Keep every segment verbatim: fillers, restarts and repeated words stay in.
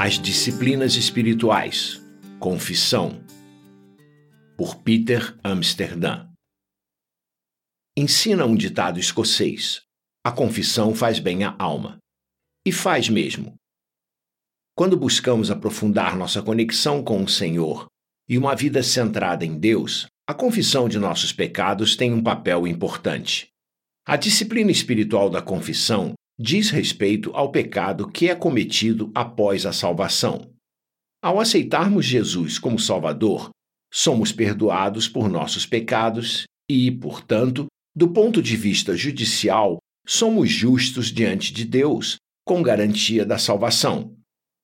As disciplinas espirituais. Confissão. Por Peter Amsterdam. Ensina um ditado escocês: a confissão faz bem à alma. E faz mesmo. Quando buscamos aprofundar nossa conexão com o Senhor e uma vida centrada em Deus, a confissão de nossos pecados tem um papel importante. A disciplina espiritual da confissão diz respeito ao pecado que é cometido após a salvação. Ao aceitarmos Jesus como Salvador, somos perdoados por nossos pecados e, portanto, do ponto de vista judicial, somos justos diante de Deus, com garantia da salvação.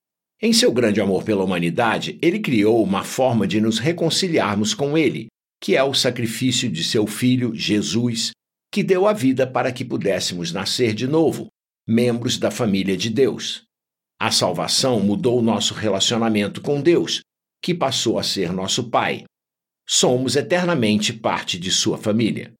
Em seu grande amor pela humanidade, ele criou uma forma de nos reconciliarmos com ele, que é o sacrifício de seu Filho, Jesus, que deu a vida para que pudéssemos nascer de novo, membros da família de Deus. A salvação mudou nosso relacionamento com Deus, que passou a ser nosso Pai. Somos eternamente parte de sua família.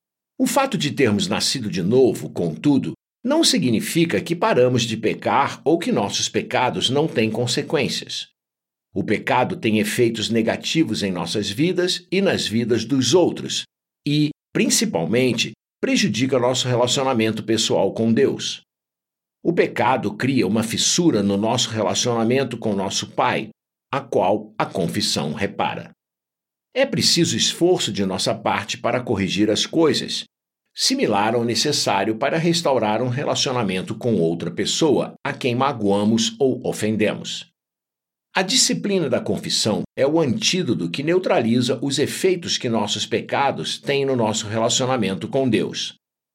O fato de termos nascido de novo, contudo, não significa que paramos de pecar ou que nossos pecados não têm consequências. O pecado tem efeitos negativos em nossas vidas e nas vidas dos outros e, principalmente, prejudica nosso relacionamento pessoal com Deus. O pecado cria uma fissura no nosso relacionamento com nosso Pai, a qual a confissão repara. É preciso esforço de nossa parte para corrigir as coisas, similar ao necessário para restaurar um relacionamento com outra pessoa a quem magoamos ou ofendemos. A disciplina da confissão é o antídoto que neutraliza os efeitos que nossos pecados têm no nosso relacionamento com Deus.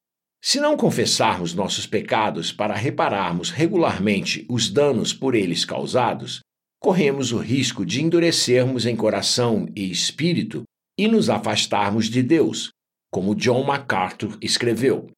Se não confessarmos nossos pecados para repararmos regularmente os danos por eles causados, corremos o risco de endurecermos em coração e espírito e nos afastarmos de Deus, como John MacArthur escreveu.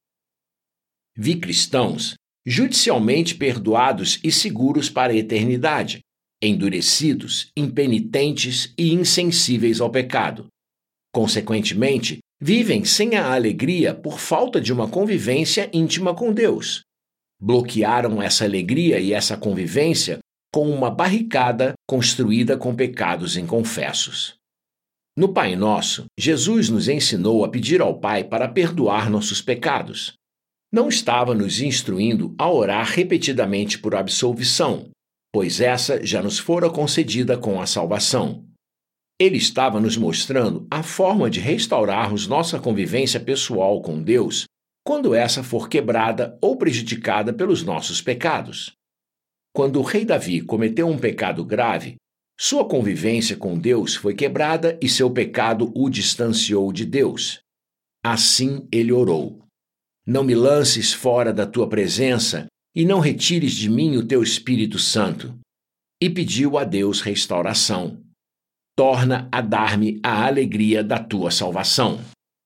Vi cristãos judicialmente perdoados e seguros para a eternidade, endurecidos, impenitentes e insensíveis ao pecado. Consequentemente, vivem sem a alegria por falta de uma convivência íntima com Deus. Bloquearam essa alegria e essa convivência com uma barricada construída com pecados inconfessos. No Pai Nosso, Jesus nos ensinou a pedir ao Pai para perdoar nossos pecados. Não estava nos instruindo a orar repetidamente por absolvição, pois essa já nos fora concedida com a salvação. Ele estava nos mostrando a forma de restaurarmos nossa convivência pessoal com Deus quando essa for quebrada ou prejudicada pelos nossos pecados. Quando o rei Davi cometeu um pecado grave, sua convivência com Deus foi quebrada e seu pecado o distanciou de Deus. Assim ele orou: Não me lances fora da tua presença e não retires de mim o teu Espírito Santo. E pediu a Deus restauração. Torna a dar-me a alegria da tua salvação.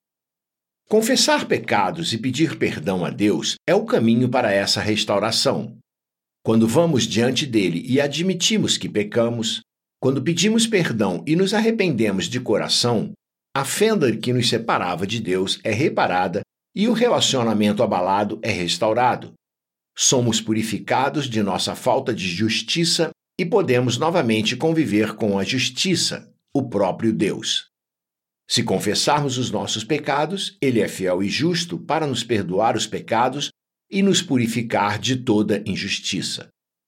Confessar pecados e pedir perdão a Deus é o caminho para essa restauração. Quando vamos diante dele e admitimos que pecamos, quando pedimos perdão e nos arrependemos de coração, a fenda que nos separava de Deus é reparada e o relacionamento abalado é restaurado. Somos purificados de nossa falta de justiça e podemos novamente conviver com a justiça, o próprio Deus. Se confessarmos os nossos pecados, ele é fiel e justo para nos perdoar os pecados e nos purificar de toda injustiça.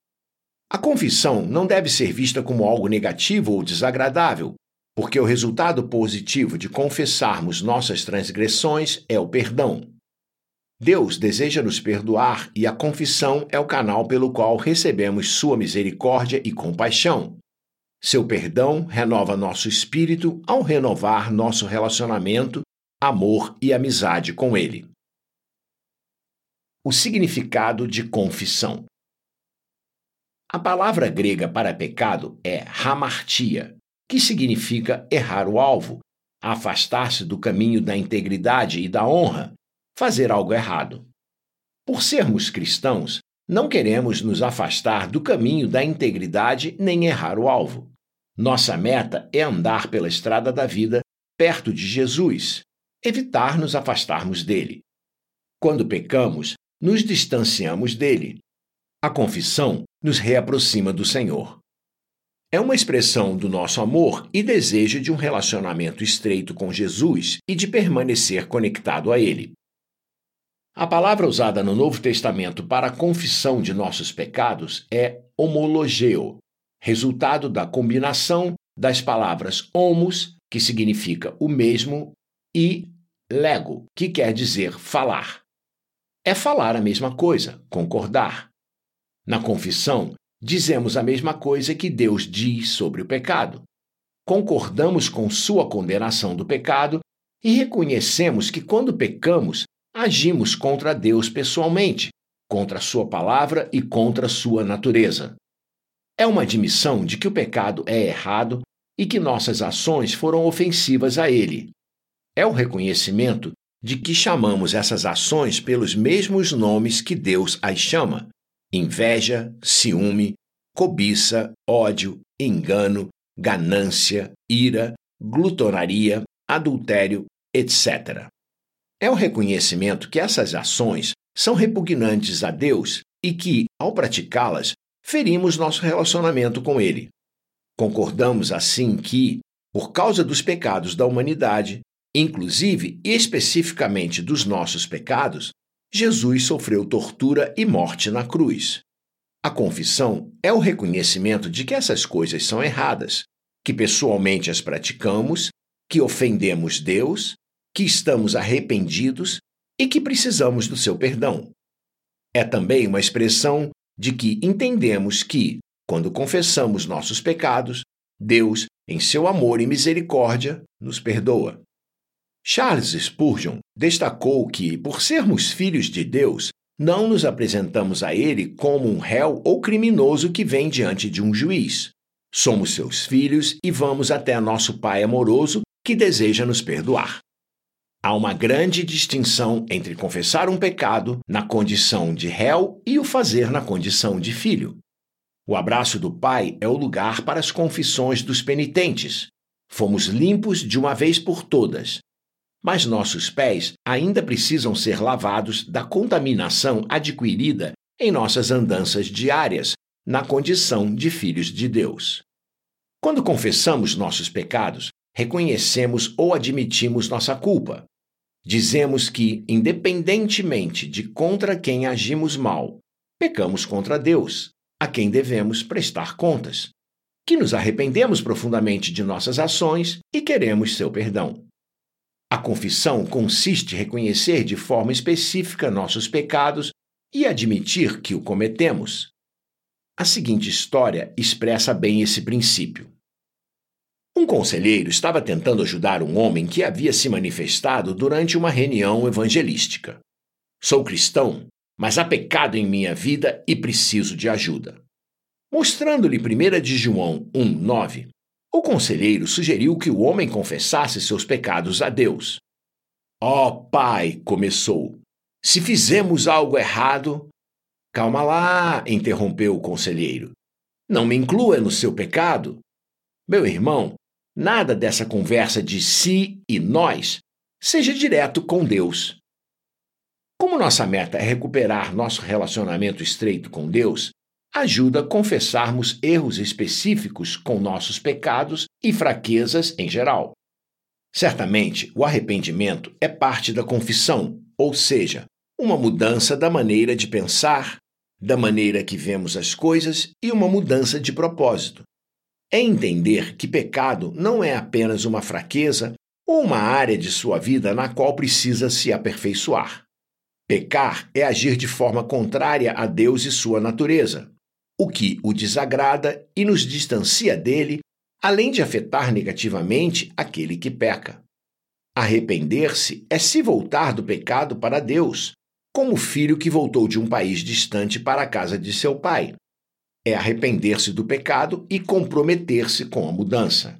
A confissão não deve ser vista como algo negativo ou desagradável, porque o resultado positivo de confessarmos nossas transgressões é o perdão. Deus deseja nos perdoar e a confissão é o canal pelo qual recebemos sua misericórdia e compaixão. Seu perdão renova nosso espírito ao renovar nosso relacionamento, amor e amizade com ele. O significado de confissão. A palavra grega para pecado é hamartia, que significa errar o alvo, afastar-se do caminho da integridade e da honra, fazer algo errado. Por sermos cristãos, não queremos nos afastar do caminho da integridade nem errar o alvo. Nossa meta é andar pela estrada da vida perto de Jesus, evitar nos afastarmos dele. Quando pecamos, nos distanciamos dele. A confissão nos reaproxima do Senhor. É uma expressão do nosso amor e desejo de um relacionamento estreito com Jesus e de permanecer conectado a Ele. A palavra usada no Novo Testamento para a confissão de nossos pecados é homologeo, resultado da combinação das palavras homos, que significa o mesmo, e lego, que quer dizer falar. É falar a mesma coisa, concordar. Na confissão, dizemos a mesma coisa que Deus diz sobre o pecado. Concordamos com sua condenação do pecado e reconhecemos que quando pecamos, agimos contra Deus pessoalmente, contra sua palavra e contra sua natureza. É uma admissão de que o pecado é errado e que nossas ações foram ofensivas a Ele. É o reconhecimento de que chamamos essas ações pelos mesmos nomes que Deus as chama: inveja, ciúme, cobiça, ódio, engano, ganância, ira, glutonaria, adultério, etcétera. É o reconhecimento que essas ações são repugnantes a Deus e que, ao praticá-las, ferimos nosso relacionamento com Ele. Concordamos assim que, por causa dos pecados da humanidade, inclusive e especificamente dos nossos pecados, Jesus sofreu tortura e morte na cruz. A confissão é o reconhecimento de que essas coisas são erradas, que pessoalmente as praticamos, que ofendemos Deus, que estamos arrependidos e que precisamos do seu perdão. É também uma expressão de que entendemos que, quando confessamos nossos pecados, Deus, em seu amor e misericórdia, nos perdoa. Charles Spurgeon destacou que, por sermos filhos de Deus, não nos apresentamos a Ele como um réu ou criminoso que vem diante de um juiz. Somos seus filhos e vamos até nosso Pai amoroso que deseja nos perdoar. Há uma grande distinção entre confessar um pecado na condição de réu e o fazer na condição de filho. O abraço do Pai é o lugar para as confissões dos penitentes. Fomos limpos de uma vez por todas. Mas nossos pés ainda precisam ser lavados da contaminação adquirida em nossas andanças diárias, na condição de filhos de Deus. Quando confessamos nossos pecados, reconhecemos ou admitimos nossa culpa. Dizemos que, independentemente de contra quem agimos mal, pecamos contra Deus, a quem devemos prestar contas, que nos arrependemos profundamente de nossas ações e queremos seu perdão. A confissão consiste em reconhecer de forma específica nossos pecados e admitir que o cometemos. A seguinte história expressa bem esse princípio. Um conselheiro estava tentando ajudar um homem que havia se manifestado durante uma reunião evangelística. Sou cristão, mas há pecado em minha vida e preciso de ajuda. Mostrando-lhe primeira de João um, nove, o conselheiro sugeriu que o homem confessasse seus pecados a Deus. Ó oh, Pai, começou, se fizemos algo errado... Calma lá, interrompeu o conselheiro. Não me inclua no seu pecado. Meu irmão, nada dessa conversa de si e nós. Seja direto com Deus. Como nossa meta é recuperar nosso relacionamento estreito com Deus, ajuda a confessarmos erros específicos com nossos pecados e fraquezas em geral. Certamente, o arrependimento é parte da confissão, ou seja, uma mudança da maneira de pensar, da maneira que vemos as coisas e uma mudança de propósito. É entender que pecado não é apenas uma fraqueza ou uma área de sua vida na qual precisa se aperfeiçoar. Pecar é agir de forma contrária a Deus e sua natureza, o que o desagrada e nos distancia dele, além de afetar negativamente aquele que peca. Arrepender-se é se voltar do pecado para Deus, como o filho que voltou de um país distante para a casa de seu pai. É arrepender-se do pecado e comprometer-se com a mudança.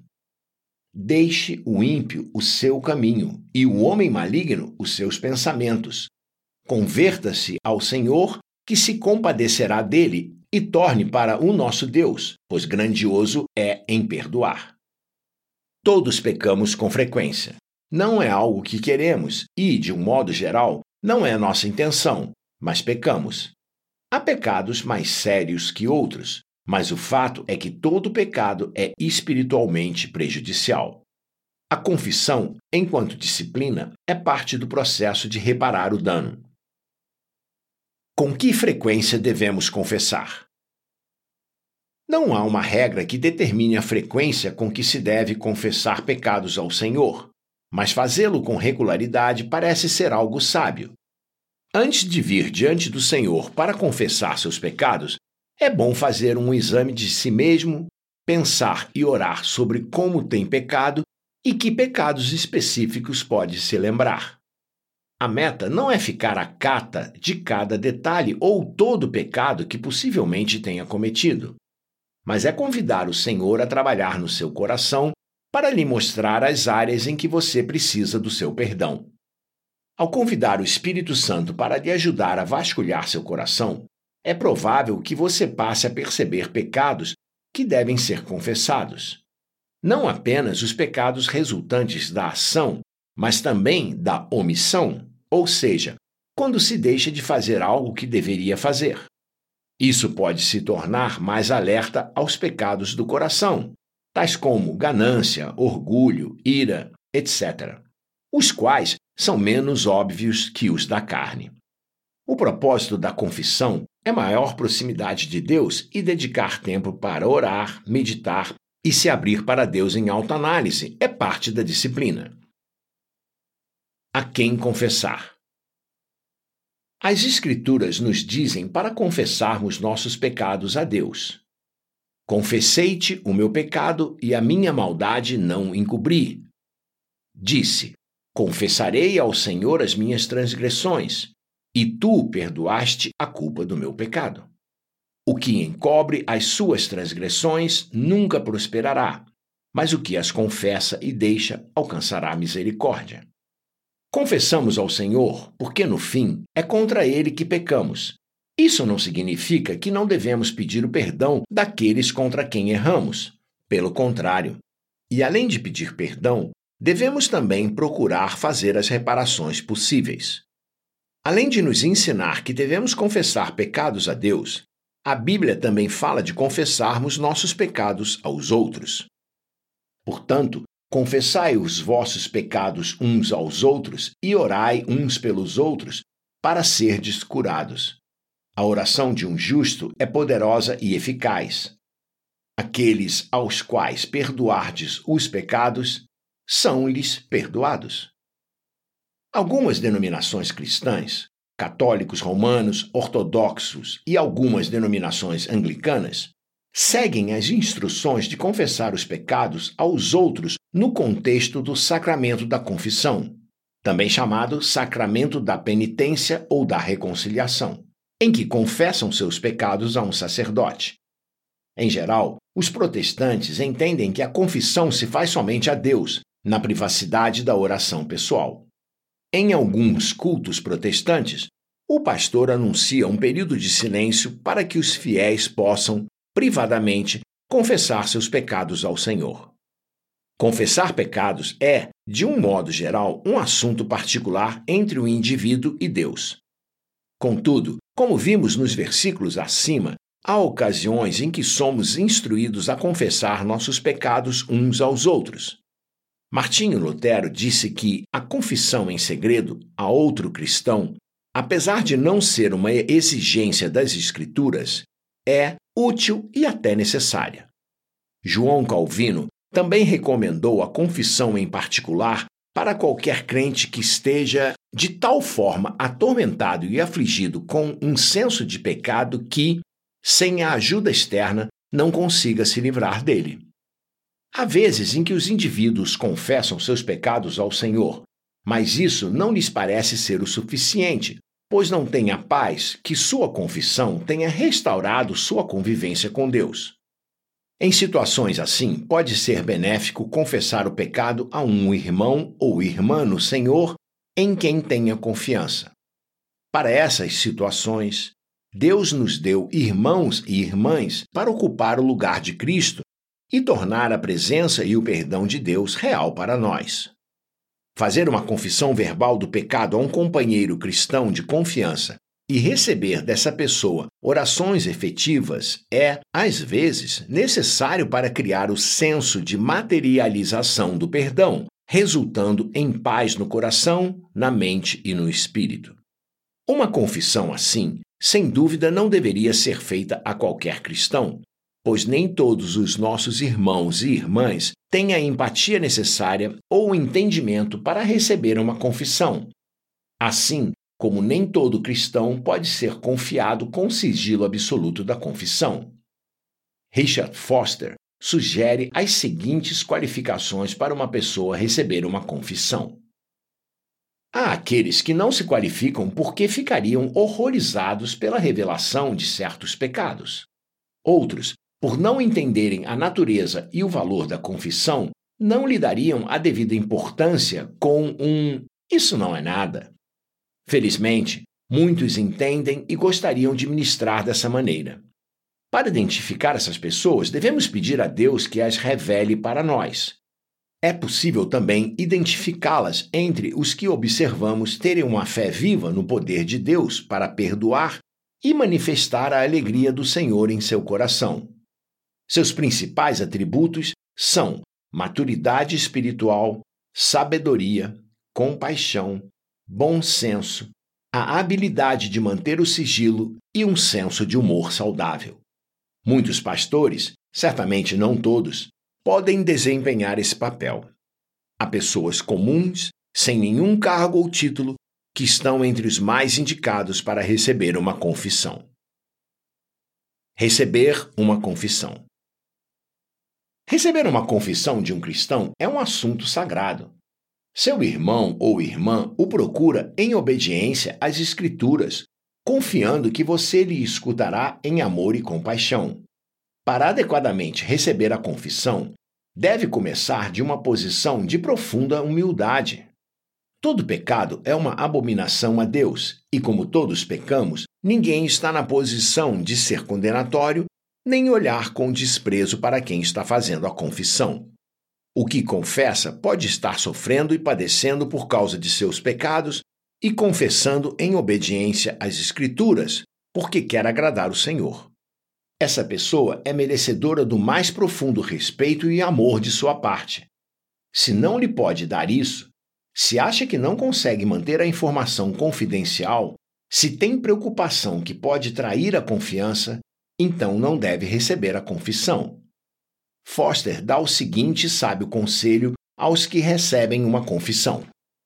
Deixe o ímpio o seu caminho e o homem maligno os seus pensamentos. Converta-se ao Senhor, que se compadecerá dele, e torne para o nosso Deus, pois grandioso é em perdoar. Todos pecamos com frequência. Não é algo que queremos e, de um modo geral, não é nossa intenção, mas pecamos. Há pecados mais sérios que outros, mas o fato é que todo pecado é espiritualmente prejudicial. A confissão, enquanto disciplina, é parte do processo de reparar o dano. Com que frequência devemos confessar? Não há uma regra que determine a frequência com que se deve confessar pecados ao Senhor, mas fazê-lo com regularidade parece ser algo sábio. Antes de vir diante do Senhor para confessar seus pecados, é bom fazer um exame de si mesmo, pensar e orar sobre como tem pecado e que pecados específicos pode se lembrar. A meta não é ficar à cata de cada detalhe ou todo pecado que possivelmente tenha cometido, mas é convidar o Senhor a trabalhar no seu coração para lhe mostrar as áreas em que você precisa do seu perdão. Ao convidar o Espírito Santo para lhe ajudar a vasculhar seu coração, é provável que você passe a perceber pecados que devem ser confessados. Não apenas os pecados resultantes da ação, mas também da omissão, ou seja, quando se deixa de fazer algo que deveria fazer. Isso pode se tornar mais alerta aos pecados do coração, tais como ganância, orgulho, ira, etcétera, os quais são menos óbvios que os da carne. O propósito da confissão é maior proximidade de Deus e dedicar tempo para orar, meditar e se abrir para Deus em autoanálise é parte da disciplina. A quem confessar? As Escrituras nos dizem para confessarmos nossos pecados a Deus. Confessei-te o meu pecado e a minha maldade não encobri. Disse: confessarei ao Senhor as minhas transgressões, e tu perdoaste a culpa do meu pecado. O que encobre as suas transgressões nunca prosperará, mas o que as confessa e deixa alcançará misericórdia. Confessamos ao Senhor porque, no fim, é contra Ele que pecamos. Isso não significa que não devemos pedir o perdão daqueles contra quem erramos. Pelo contrário. E além de pedir perdão, devemos também procurar fazer as reparações possíveis. Além de nos ensinar que devemos confessar pecados a Deus, a Bíblia também fala de confessarmos nossos pecados aos outros. Portanto, confessai os vossos pecados uns aos outros e orai uns pelos outros para serdes curados. A oração de um justo é poderosa e eficaz. Aqueles aos quais perdoardes os pecados, são-lhes perdoados. Algumas denominações cristãs, católicos romanos, ortodoxos e algumas denominações anglicanas, seguem as instruções de confessar os pecados aos outros no contexto do sacramento da confissão, também chamado sacramento da penitência ou da reconciliação, em que confessam seus pecados a um sacerdote. Em geral, os protestantes entendem que a confissão se faz somente a Deus, na privacidade da oração pessoal. Em alguns cultos protestantes, o pastor anuncia um período de silêncio para que os fiéis possam, privadamente, confessar seus pecados ao Senhor. Confessar pecados é, de um modo geral, um assunto particular entre o indivíduo e Deus. Contudo, como vimos nos versículos acima, há ocasiões em que somos instruídos a confessar nossos pecados uns aos outros. Martinho Lutero disse que a confissão em segredo a outro cristão, apesar de não ser uma exigência das Escrituras, é útil e até necessária. João Calvino também recomendou a confissão em particular para qualquer crente que esteja de tal forma atormentado e afligido com um senso de pecado que, sem a ajuda externa, não consiga se livrar dele. Há vezes em que os indivíduos confessam seus pecados ao Senhor, mas isso não lhes parece ser o suficiente, pois não têm a paz que sua confissão tenha restaurado sua convivência com Deus. Em situações assim, pode ser benéfico confessar o pecado a um irmão ou irmã no Senhor em quem tenha confiança. Para essas situações, Deus nos deu irmãos e irmãs para ocupar o lugar de Cristo e tornar a presença e o perdão de Deus real para nós. Fazer uma confissão verbal do pecado a um companheiro cristão de confiança e receber dessa pessoa orações efetivas é, às vezes, necessário para criar o senso de materialização do perdão, resultando em paz no coração, na mente e no espírito. Uma confissão assim, sem dúvida, não deveria ser feita a qualquer cristão, pois nem todos os nossos irmãos e irmãs têm a empatia necessária ou o entendimento para receber uma confissão. Assim, como nem todo cristão pode ser confiado com o sigilo absoluto da confissão. Richard Foster sugere as seguintes qualificações para uma pessoa receber uma confissão. Há aqueles que não se qualificam porque ficariam horrorizados pela revelação de certos pecados. Outros, por não entenderem a natureza e o valor da confissão, não lhe dariam a devida importância com um "isso não é nada". Felizmente, muitos entendem e gostariam de ministrar dessa maneira. Para identificar essas pessoas, devemos pedir a Deus que as revele para nós. É possível também identificá-las entre os que observamos terem uma fé viva no poder de Deus para perdoar e manifestar a alegria do Senhor em seu coração. Seus principais atributos são maturidade espiritual, sabedoria, compaixão, bom senso, a habilidade de manter o sigilo e um senso de humor saudável. Muitos pastores, certamente não todos, podem desempenhar esse papel. Há pessoas comuns, sem nenhum cargo ou título, que estão entre os mais indicados para receber uma confissão. Receber uma confissão. Receber uma confissão de um cristão é um assunto sagrado. Seu irmão ou irmã o procura em obediência às Escrituras, confiando que você lhe escutará em amor e compaixão. Para adequadamente receber a confissão, deve começar de uma posição de profunda humildade. Todo pecado é uma abominação a Deus, e como todos pecamos, ninguém está na posição de ser condenatório, nem olhar com desprezo para quem está fazendo a confissão. O que confessa pode estar sofrendo e padecendo por causa de seus pecados e confessando em obediência às Escrituras, porque quer agradar o Senhor. Essa pessoa é merecedora do mais profundo respeito e amor de sua parte. Se não lhe pode dar isso, se acha que não consegue manter a informação confidencial, se tem preocupação que pode trair a confiança, então não deve receber a confissão. Foster dá o seguinte sábio conselho aos que recebem uma confissão.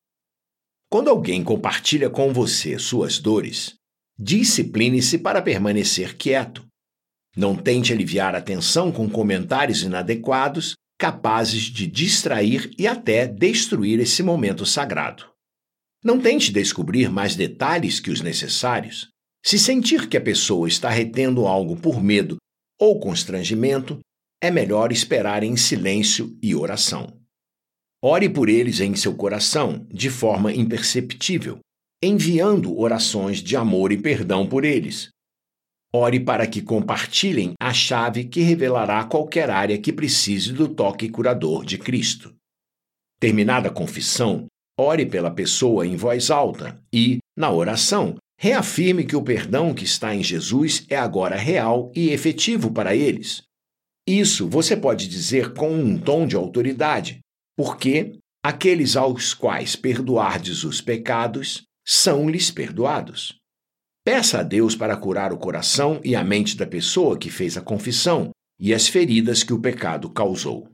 Quando alguém compartilha com você suas dores, discipline-se para permanecer quieto. Não tente aliviar a tensão com comentários inadequados, capazes de distrair e até destruir esse momento sagrado. Não tente descobrir mais detalhes que os necessários. Se sentir que a pessoa está retendo algo por medo ou constrangimento, é melhor esperar em silêncio e oração. Ore por eles em seu coração, de forma imperceptível, enviando orações de amor e perdão por eles. Ore para que compartilhem a chave que revelará qualquer área que precise do toque curador de Cristo. Terminada a confissão, ore pela pessoa em voz alta e, na oração, reafirme que o perdão que está em Jesus é agora real e efetivo para eles. Isso você pode dizer com um tom de autoridade, porque aqueles aos quais perdoardes os pecados são-lhes perdoados. Peça a Deus para curar o coração e a mente da pessoa que fez a confissão e as feridas que o pecado causou.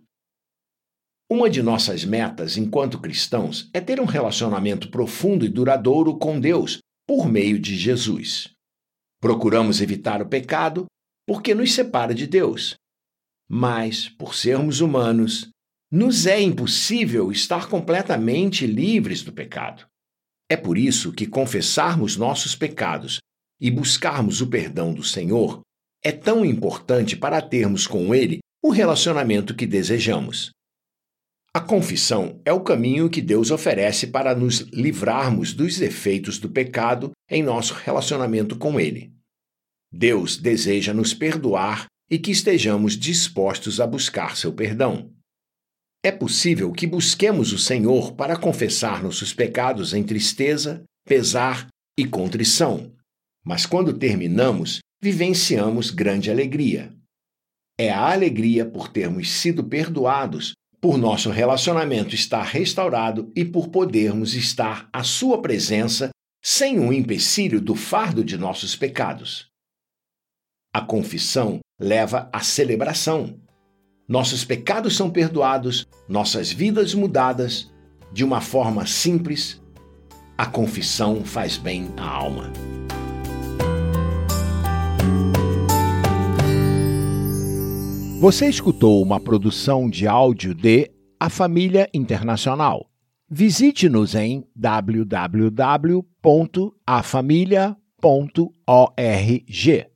Uma de nossas metas enquanto cristãos é ter um relacionamento profundo e duradouro com Deus por meio de Jesus. Procuramos evitar o pecado porque nos separa de Deus. Mas, por sermos humanos, nos é impossível estar completamente livres do pecado. É por isso que confessarmos nossos pecados e buscarmos o perdão do Senhor é tão importante para termos com Ele o relacionamento que desejamos. A confissão é o caminho que Deus oferece para nos livrarmos dos efeitos do pecado em nosso relacionamento com Ele. Deus deseja nos perdoar e que estejamos dispostos a buscar seu perdão. É possível que busquemos o Senhor para confessar nossos pecados em tristeza, pesar e contrição. Mas quando terminamos, vivenciamos grande alegria. É a alegria por termos sido perdoados, por nosso relacionamento estar restaurado e por podermos estar à sua presença sem o empecilho do fardo de nossos pecados. A confissão leva à celebração. Nossos pecados são perdoados, nossas vidas mudadas, de uma forma simples. A confissão faz bem à alma. Você escutou uma produção de áudio de A Família Internacional. Visite-nos em w w w ponto a família ponto org.